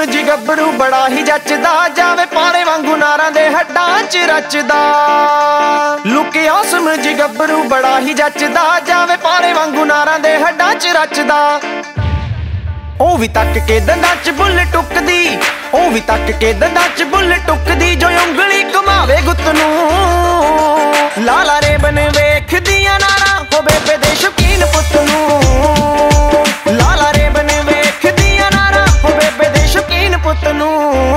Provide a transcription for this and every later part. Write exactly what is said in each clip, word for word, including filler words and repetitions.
ਸਮਝ ਗੱਭਰੂ ਬੜਾ ਹੀ ਜੱਚਦਾ, ਜਾਵੇ ਪਾਣੇ ਵਾਂਗੂ ਨਾਰਾਂ ਦੇ ਹੱਡਾਂ 'ਚ ਰਚਦਾ। ਲੁਕਿਆ ਸਮਝ ਗੱਭਰੂ ਬੜਾ ਹੀ ਜੱਚਦਾ, ਜਾਵੇ ਪਾਣੇ ਵਾਂਗੂ ਨਾਰਾਂ ਦੇ ਹੱਡਾਂ 'ਚ ਰਚਦਾ। ਉਹ ਵੀ ਤੱਕ ਕੇ ਦੰਦਾਂ 'ਚ ਬੁੱਲ ਟੁੱਕਦੀ, ਉਹ ਵੀ ਤੱਕ ਕੇ ਦੰਦਾਂ 'ਚ ਬੁੱਲ ਟੁੱਕਦੀ, ਜੋ ਉਂਗਲੀ ਘੁਮਾਵੇ ਗੁੱਤ ਨੂੰ। ਲਾਲਾ ਰੇ ਬਨ ਵੇਖਦੀਆਂ ਨਾਰਾਂ, ਹੋ ਬੇਬੇ ਦੇ ਸ਼ੌਕੀਨ ਪੁੱਤ ਨੂੰ। ਲਾਲਾ ਰੇ ਬਨ ਵੇਖਦੀਆਂ ਨਾਰਾਂ, ਹੋ ਬੇਬੇ ਦੇ ਸ਼ੌਕੀਨ ਪੁੱਤ ਨੂੰ।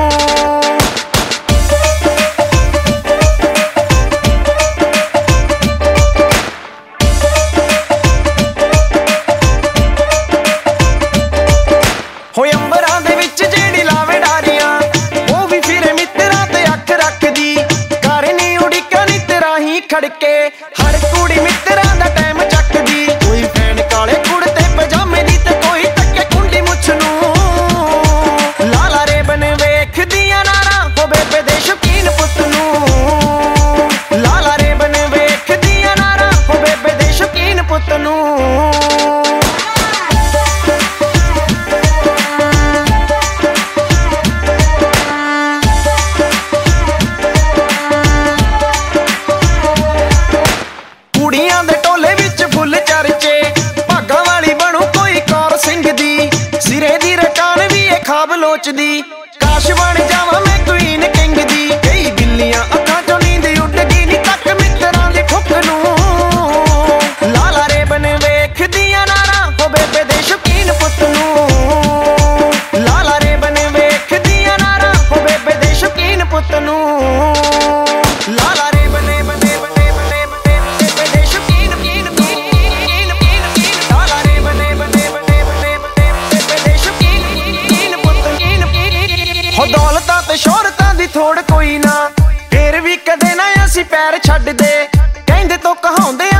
ਹੋਏ ਅੰਬਰਾਂ ਦੇ ਵਿੱਚ ਜਿਹੜੀ ਲਾਵੇ ਡਾਰੀਆਂ, ਉਹ ਵੀ ਫਿਰੇ ਮਿੱਤਰਾਂ ਤੇ ਅੱਖ ਰੱਖਦੀ। ਕਰਨੀ ਉਡੀਕਾਂ ਨੀ ਤੇਰਾ ਹੀ ਖੜਕੇ, ਹਰ ਕੁੜੀ ਮਿੱਤਰਾਂ ਦਾ ਟਾਈਮ ਚੱਕਦੀ। ਕੋਈ ਫੈਨ ਕਾਲੇ ਕੁੜਤੇ ਪਜਾਮੇ ਦੀ, ਤੇ ਕੋਈ ਤੱਕੇ ਕੁੰਡੀ ਮੁੱਛ ਨੂੰ। ਲਾਲਾ ਰੇ ਬਨ ਵੇਖਦੀਆਂ ਨਾਰਾਂ, ਹੋ ਬੇਬੇ ਦੇ ਸ਼ੌਕੀਨ ਪੁੱਤ ਨੂੰ। ਲਾਲਾ ਰੇ ਬਨ ਵੇਖਦੀਆਂ ਨਾਰਾਂ, ਹੋ ਬੇਬੇ ਦੇ ਸ਼ੌਕੀਨ ਪੁੱਤ ਨੂੰ। ਕੁੜੀਆਂ ਦੇ ਟੋਲੇ ਵਿੱਚ ਫੁੱਲ ਚਰਚੇ, ਭਾਗਾਂ ਵਾਲੀ ਬਣੂ ਕੋਈ ਕੌਰ ਸਿੰਘ ਦੀ। ਸਿਰੇ ਦੀ ਰਕਾਨ ਵੀ ਇਹ ਖਾਬ ਲੋਚਦੀ, ਕਾਸ਼ ਬਣ ਜਾਵਾਂ ਮੈਂ ਕੁਈਨ ਕਿੰਗ ਦੀ। ਕਈ ਬਿੱਲੀਆਂ ਅੱਖਾਂ ਚੋਂ ਨੀਂਦ ਉੱਡ ਗਈ, ਨੀ ਤੱਕ ਮਿੱਤਰਾਂ ਦੀ ਠੁੱਕ ਨੂੰ। ਲਾਲਾ ਰੇ ਬਨ ਵੇਖਦੀਆਂ ਨਾਰਾਂ, ਹੋ ਬੇਬੇ ਦੇ ਸ਼ੌਕੀਨ ਪੁੱਤ ਨੂੰ। ਲਾਲਾ ਰੇ ਬਨ ਵੇਖਦੀਆਂ ਨਾਰਾਂ, ਹੋ ਬੇਬੇ ਦੇ ਸ਼ੌਕੀਨ ਪੁੱਤ ਨੂੰ। ਲਾਲਾ ਰੇ ਬਨੇ ਬਨੇ ਬਨੇ ਬਨੇ ਬੇਬੇ ਦੇ ਸ਼ੌਕੀਨ ਕੀਨ ਕੀਨ ਕੀਨ। ਲਾਲਾ ਰੇ ਬਨੇ ਬਨੇ ਬਨੇ ਬਨੇ ਬੇਬੇ ਦੇ ਸ਼ੌਕੀਨ ਕੀਨ ਪੁੱਤ ਕੀਨ ਕੀਨ। ਹੋ ਦੌਲਤਾਂ ਤੇ ਸ਼ੋਹਰਤਾਂ ਦੀ ਥੋੜ ਕੋਈ ਨਾ, ਫੇਰ ਵੀ ਕਦੇ ਨਾ ਅਸੀਂ ਪੈਰ ਛੱਡਦੇ। ਕਹਿੰਦੇ ਤੋਂ ਕਹਾਉਂਦੇ